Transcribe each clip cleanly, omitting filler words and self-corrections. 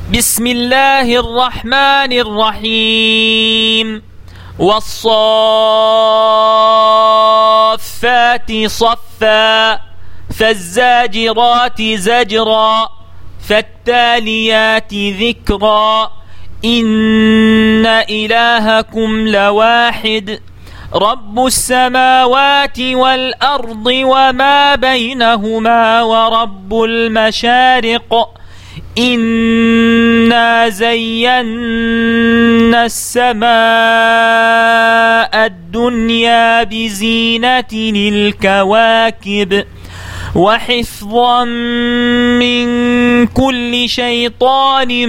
بسم الله الرحمن الرحيم. والصافات صفا فالزاجرات زجرا فالتاليات ذكرا إن إلهكم لواحد رب السماوات والأرض وما بينهما ورب المشارق إنا زينا السماء الدنيا بزينة الكواكب وحفظا من كل شيطان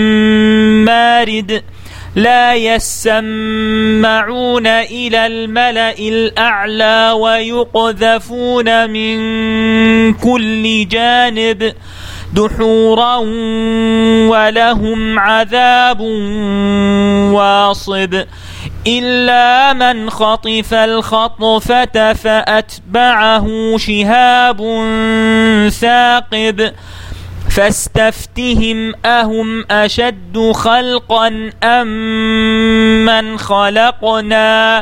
مارد لا يسمعون إلى الملأ الأعلى ويقذفون من كل جانب دحورا ولهم عذاب واصب إلا من خطف الخطفة فأتبعه شهاب ثاقب فاستفتهم أهم أشد خلقا أم من خلقنا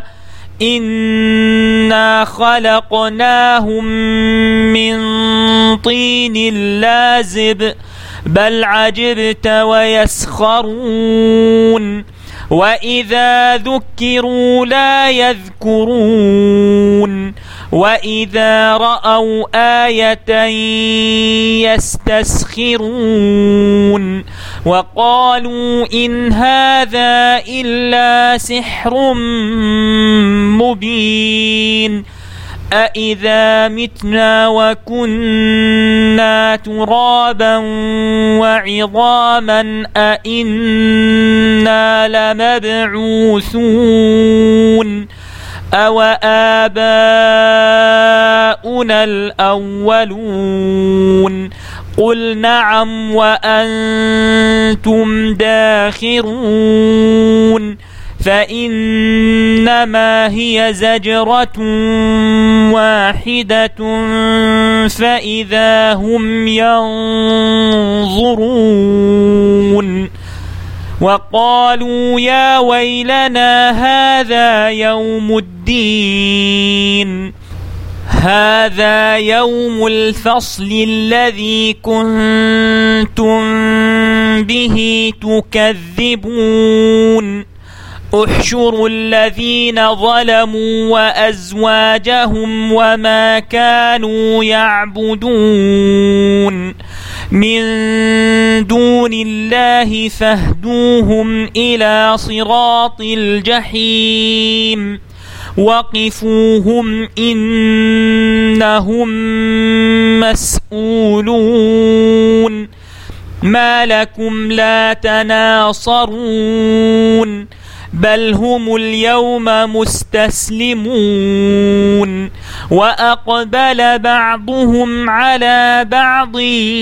إنا خلقناهم من طين لازب بل عجبت ويسخرون وإذا ذكروا لا يذكرون وإذا رأوا آية يستسخرون وقالوا إن هذا إلا سحر مبين أإذا متنا وكنا ترابا وعظاما أإنا لمبعوثون أو آباؤنا الأولون قل نعم وأنتم داخرون فإنما هي زجرة واحدة فإذا هم ينظرون وقالوا يا ويلنا هذا يوم الدين هذا يوم الفصل الذي كنتم به تكذبون احشروا الذين ظلموا وأزواجهم وما كانوا يعبدون من دون الله فاهدوهم إلى صراط الجحيم وقفوهم إنهم مسؤولون ما لكم لا تناصرون بل هم اليوم مستسلمون وأقبل بعضهم على بعض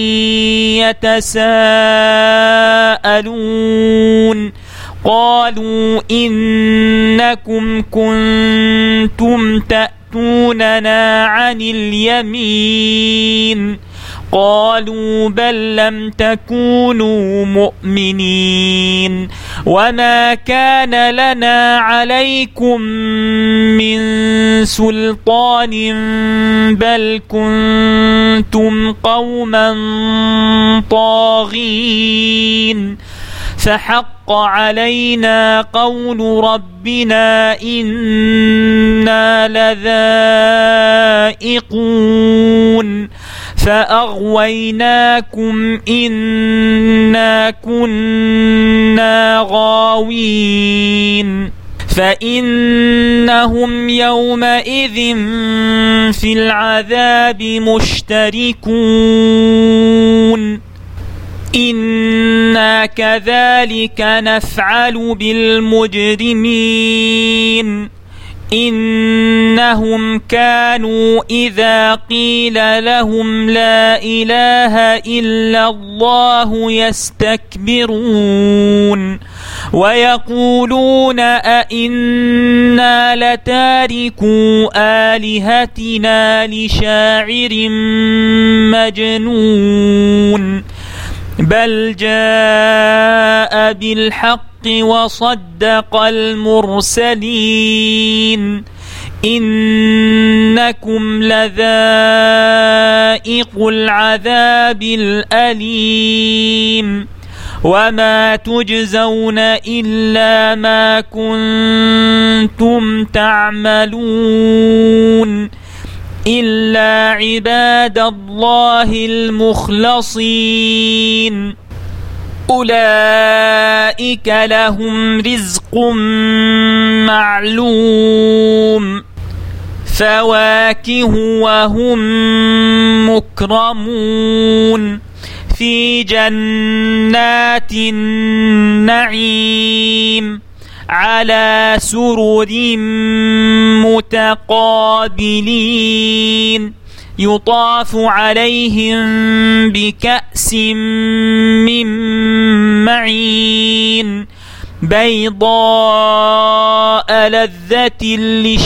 يتساءلون قالوا إنكم كنتم تأتوننا عن اليمين قالوا بل لم تكونوا مؤمنين وما كان لنا عليكم من سلطان بل كنتم قوما طاغين فحق علينا قول ربنا إنا لذائقون فأغويناكم إنا كنا غاوين فإنهم يومئذ في العذاب مشتركون إنا كذلك نفعل بالمجرمين إنهم كانوا إذا قيل لهم لا إله إلا الله يستكبرون ويقولون أئنا لتاركو آلهتنا لشاعر مجنون بل جاء بالحق وصدق المرسلين إنكم لذائق العذاب الأليم وما تجزون إلا ما كنتم تعملون إلا عباد الله المخلصين أولئك لهم رزق معلوم فواكه وهم مكرمون في جنات النعيم على سرر متقابلين يطاف عليهم بكأس من معين بيضاء لذة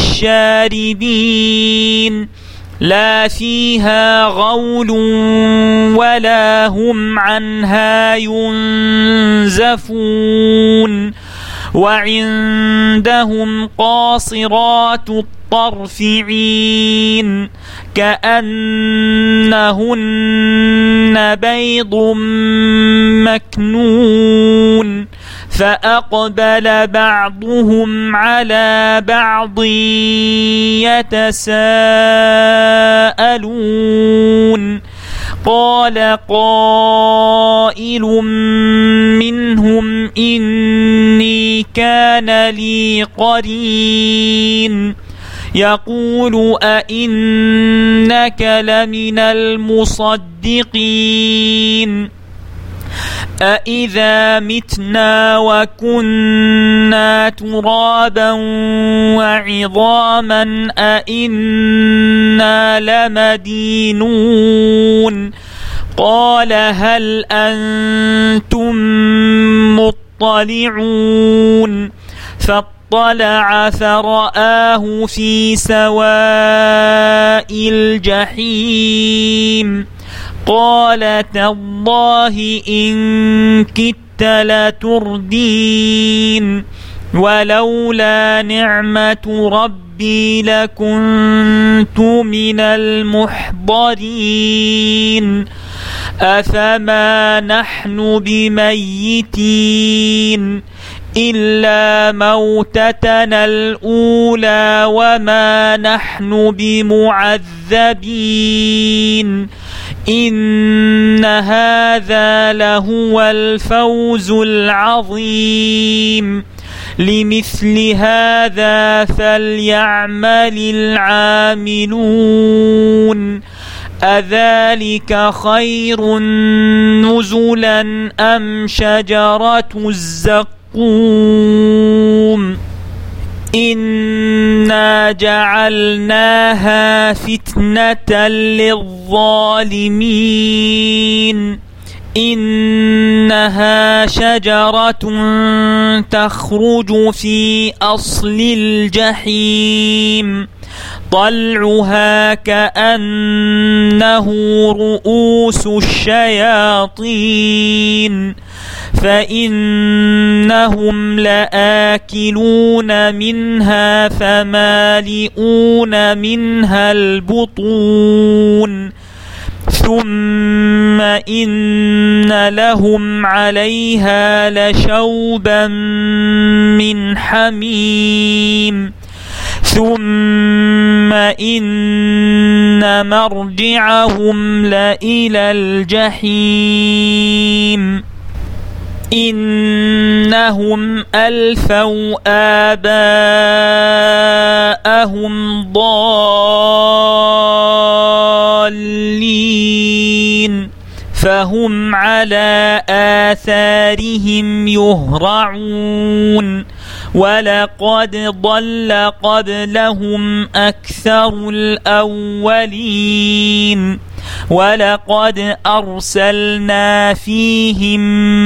للشاربين لا فيها غول ولا هم عنها ينزفون وعندهم قاصرات الطرف عين كأنهن بيض مكنون فأقبل بعضهم على بعض يتساءلون قال قائل منهم إني كان لي قرين يقول أئنك لمن المصدقين أإذا متنا وكنا ترابا وعظاما أإنا لمدينون قال هل أنتم مطلعون فاطلع فرآه في سواء الجحيم قال تالله إن كدت لتردين ولولا نعمة ربي لكنت من المحضرين أفما نحن بميتين إلا موتتنا الأولى وما نحن بمعذبين إن هذا لهو الفوز العظيم لمثل هذا فليعمل العاملون أذلك خير نزلا أم شجرة الزقوم إنا جعلناها فتنة للظالمين إنها شجرة تخرج في أصل الجحيم طلعها كأنه رؤوس الشياطين فإنهم لآكلون منها فمالئون منها البطون ثم إن لهم عليها لشوبا من حميم ثم إن مرجعهم لإلى الجحيم إنهم ألفوا آباءهم ضالين فهم على آثارهم يهرعون ولقد ضل قبلهم أكثر الأولين ولقد أرسلنا فيهم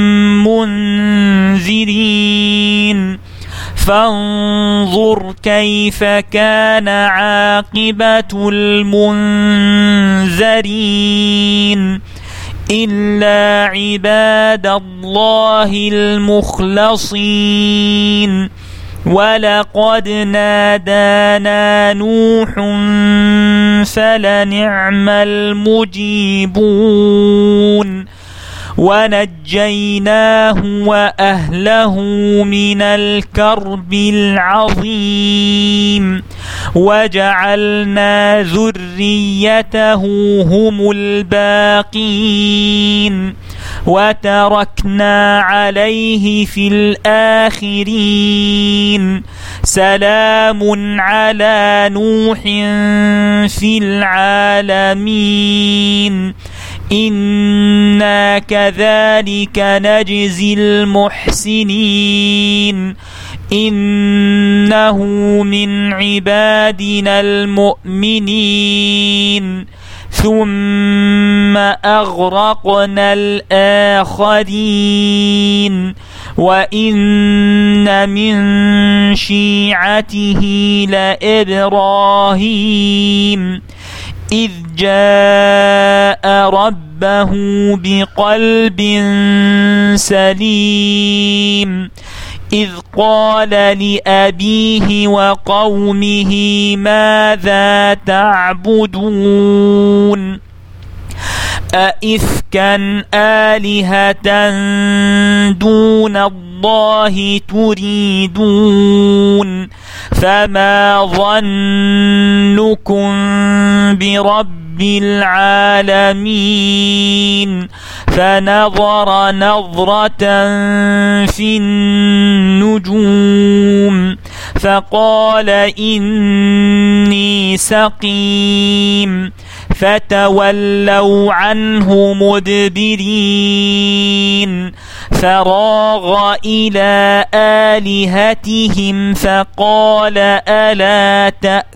منذرين فانظر كيف كان عاقبة المنذرين إلا عباد الله المخلصين ولقد نادانا نوح فلنعم المجيبون ونجيناه وأهله من الكرب العظيم وجعلنا ذريته هم الباقين وتركنا عليه في الآخرين سلام على نوح في العالمين إنا كذلك نجزي المحسنين إنه من عبادنا المؤمنين ثم أغرقنا الآخرين وإن من شيعته لإبراهيم إذ جاء ربه بقلب سليم إذ قال لأبيه وقومه ماذا تعبدون أئفكا آلهة دون الله تريدون فما ظنكم برب العالمين فنظر نظرة في النجوم فقال إني سقيم فتولوا عنه مدبرين فراغ إلى آلهتهم فقال ألا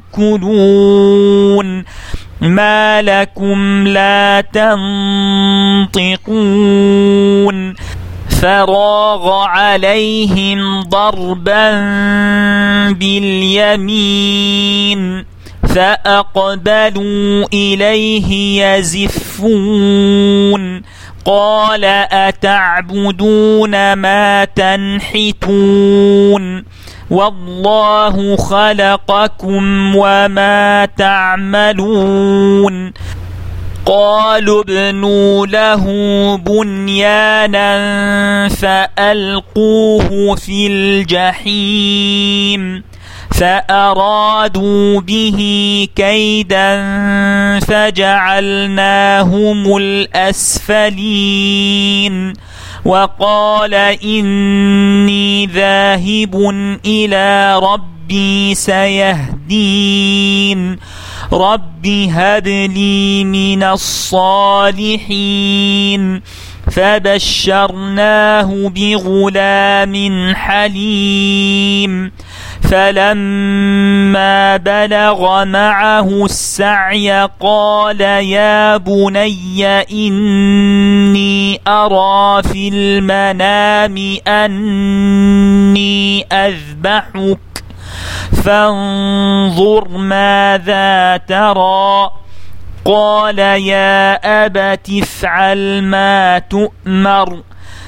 تأكلون ما لكم لا تنطقون فراغ عليهم ضربا باليمين فأقبلوا إليه يزفون قال أتعبدون ما تنحتون والله خلقكم وما تعملون قالوا ابنوا له بنيانا فألقوه في الجحيم فأرادوا به كيدا فجعلناهم الأسفلين وقال إني ذاهب إلى ربي سيهدين رب هب لي من الصالحين فبشرناه بغلام حليم فلما بلغ معه السعي قال يا بني إني أرى في المنام أني أذبحك فانظر ماذا ترى قال يا أبت افعل ما تؤمر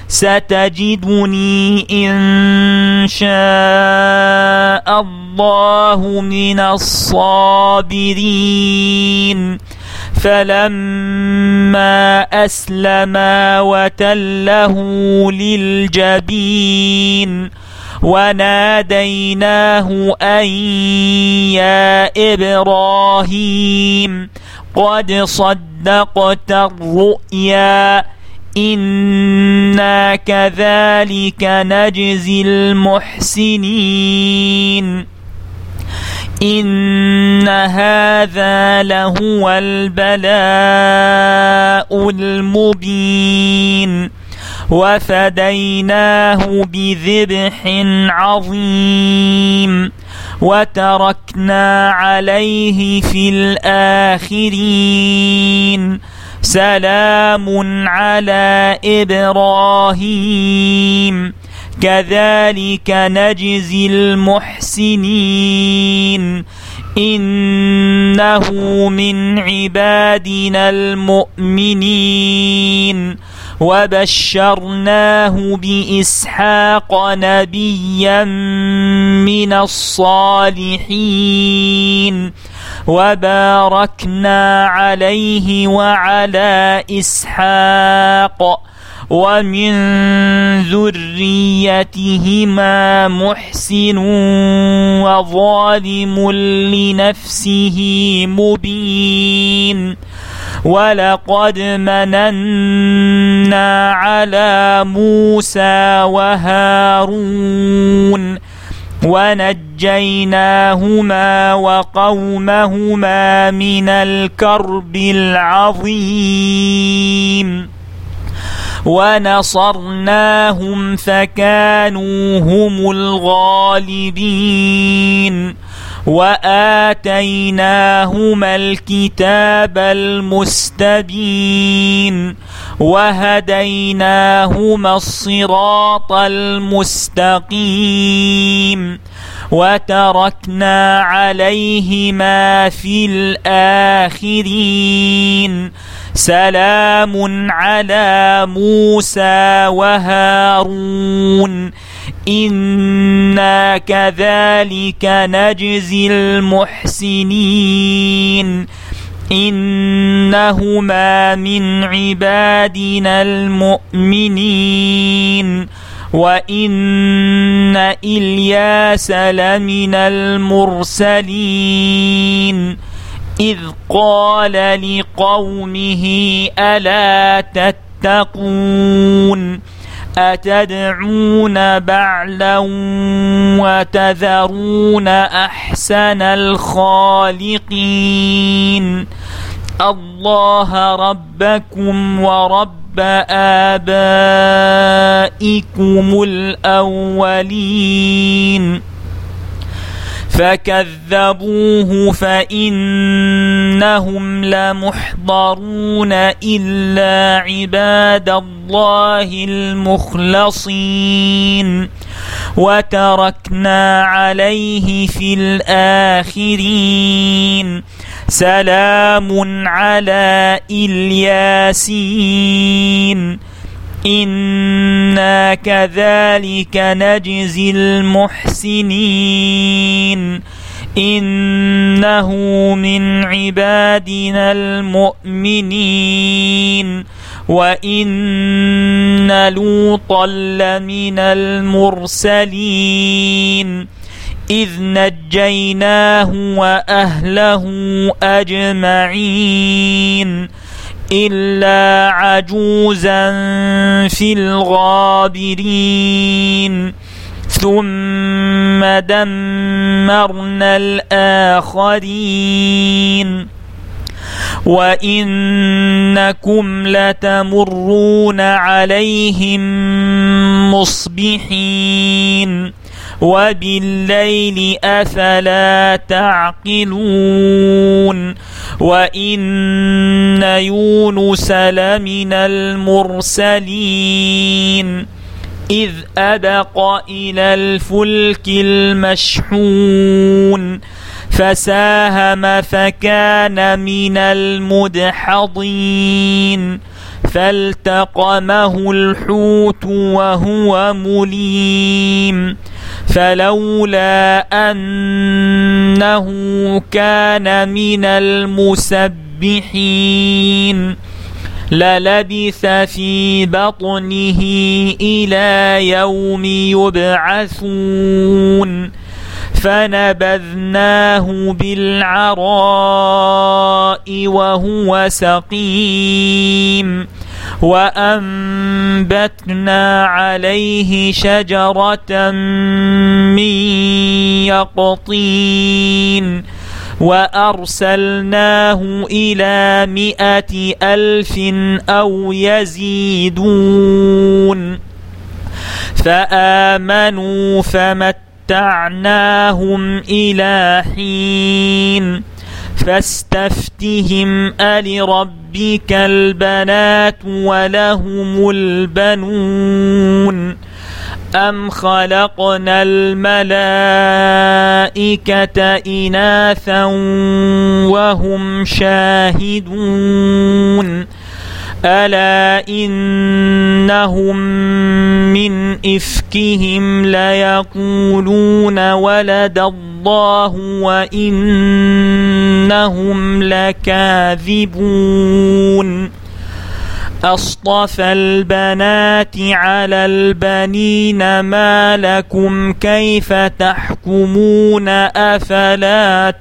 ستجدني إن شاء الله من الصابرين فلما أسلما وتله للجبين وناديناه أن يا إبراهيم قد صدقت الرؤيا إنا كذلك نجزي المحسنين إن هذا لهو البلاء المبين وفديناه بذبح عظيم وتركنا عليه في الآخرين سلام على إبراهيم كذلك نجزي المحسنين إنه من عبادنا المؤمنين وبشرناه بإسحاق نبيا من الصالحين وباركنا عليه وعلى إسحاق ومن ذريتهما محسن وظالم لنفسه مبين ولقد مننا على موسى وهارون ونجيناهما وقومهما من الكرب العظيم ونصرناهم فكانوا هم الغالبين وآتيناهما الكتاب المستبين وهديناهما الصراط المستقيم وتركنا عليهما في الآخرين سلام على موسى وهارون إنا كذلك نجزي المحسنين إنهما من عبادنا المؤمنين وإن إلياس لمن المرسلين إذ قال لقومه ألا تتقون أتدعون بعلا وتذرون أحسن الخالقين الله ربكم ورب آبائكم الأولين فكذبوه فإنهم لمحضرون إلا عباد الله المخلصين وتركنا عليه في الآخرين سلام على الياسين إنا كذلك نجزي المحسنين إنه من عبادنا المؤمنين وإن لوطا لمن المرسلين إذ نجيناه وأهله أجمعين إلا عجوزا في الغابرين ثم دمرنا الآخرين وإنكم لتمرون عليهم مصبحين وبالليل أفلا تعقلون وإن يونس لمن المرسلين إذ أبق إلى الفلك المشحون فساهم فكان من المدحضين فالتقمه الحوت وهو مليم فلولا أنه كان من المسبحين للبث في بطنه إلى يوم يبعثون فنبذناه بالعراء وهو سقيم وأنبتنا عليه شجرة من يقطين وأرسلناه إلى 100,000 أو يزيدون فآمنوا فمتعناهم إلى حين فاستفتهم ألربك البنات ولهم البنون أم خلقنا الملائكة إناثا وهم شاهدون ألا إنهم من إفكهم ليقولون ولد الله وإنهم لكاذبون أصطفى البنات على البنين ما لكم كيف تحكمون أفلا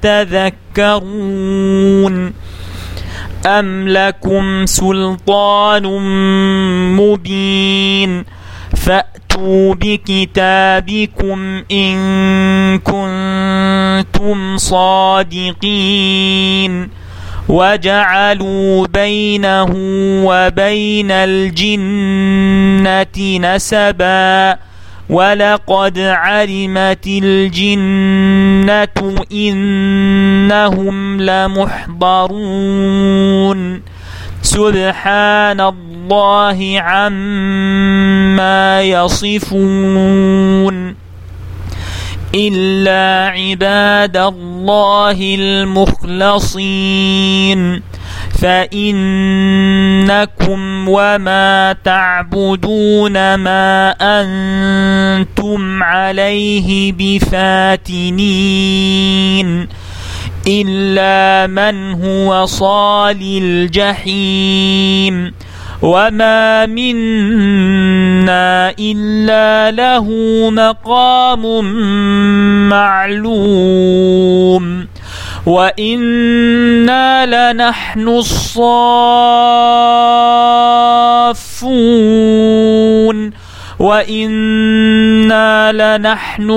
تذكرون أم لكم سلطان مبين فأتوا بكتابكم إن كنتم صادقين وجعلوا بينه وبين الجنة نسبا ولقد علمت الجنة إنهم لمحضرون سبحان الله عما يصفون إلا عباد الله المخلصين فإنكم وما تعبدون ما أنتم عليه بفاتنين إلا من هو صال الجحيم وما منا إلا له مقام معلوم وإنا لنحن الصافون وإنا لنحن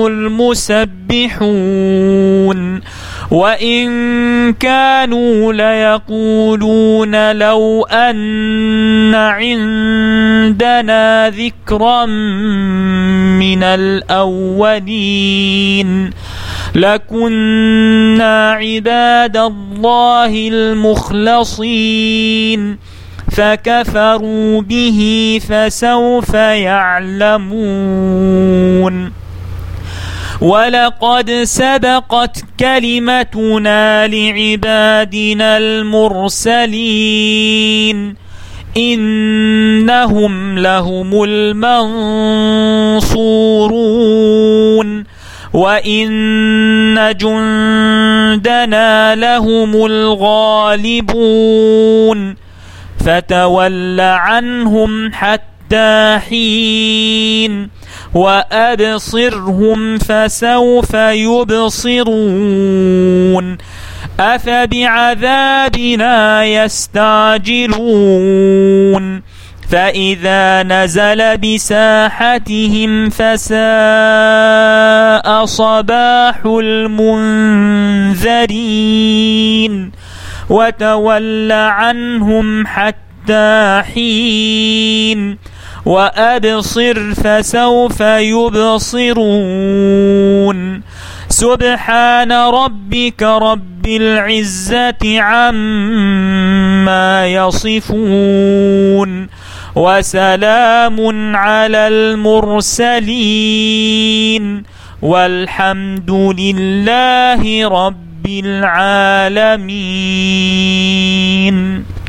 المسبحون وإن كانوا ليقولون لو أن عندنا ذكرا من الأولين لكنا عباد الله المخلصين فكفروا به فسوف يعلمون ولقد سبقت كلمتنا لعبادنا المرسلين إنهم لهم المنصورون وإن جندنا لهم الغالبون فتول عنهم حتى حين وأبصرهم فسوف يبصرون أفبعذابنا يستعجلون فإذا نزل بساحتهم فساء صباح المنذرين وتول عنهم حتى حين وأبصر فسوف يبصرون سبحان ربك رب العزة عما يصفون وسلام على المرسلين والحمد لله رب العالمين.